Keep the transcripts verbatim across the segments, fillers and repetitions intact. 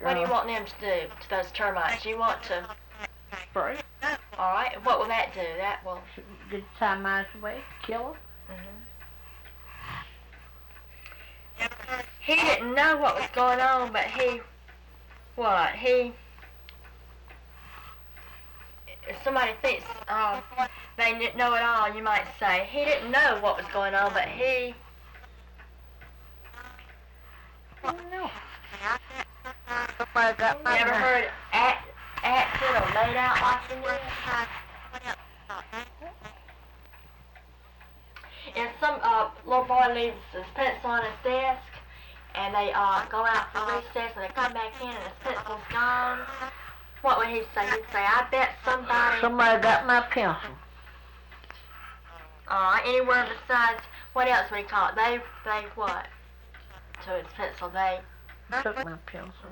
What do you uh, want them to do to those termites? You want to spray. All right. And what will that do? That will. Get the termites away. Kill them. Mhm. He didn't know what was going on, but he, what? He. If somebody thinks uh, they didn't know it all, you might say he didn't know what was going on, but he. I don't know. Somebody got You my ever knife. heard act, acted or laid out watching this? And some uh, little boy leaves his pencil on his desk, and they uh, go out for recess, and they come back in, and his pencil's gone. What would he say? He'd say, "I bet somebody." Somebody got my pencil. Uh, any word besides, what else would he call it? They, they what? To his pencil, they. Took my pencil.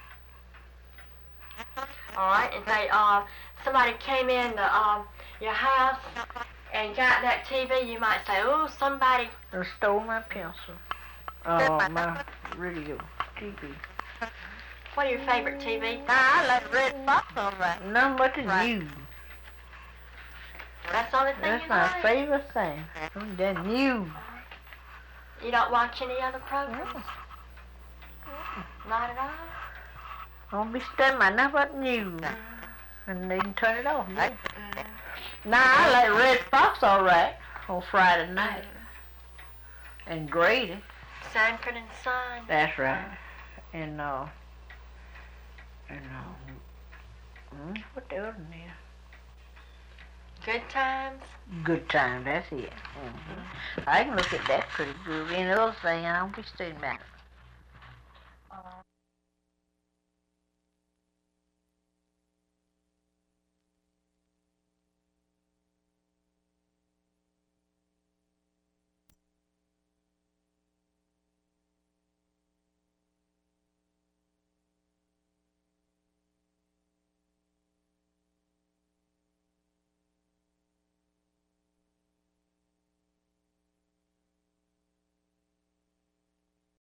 Alright, and say, uh, somebody came in the, um, your house and got that T V, you might say, oh, somebody. They stole my pencil. Oh, my radio, T V. What are your favorite T V? I like Red Fox on that. Nothing but the Right. news. That's the only thing That's you my like? favorite thing. The news. You don't watch any other programs? Not at all? Don't be studying my nothing but news. And they can turn it off. Yeah. Mm-hmm. Now, I like Red Fox all right on Friday night. And Grady. Sanford and Son. That's right. And, uh, and, uh, mm, what the other name? Good Times. Good Time, that's it. Mm-hmm. I can look at that pretty good. Any other thing, I don't be studying about it. Uh,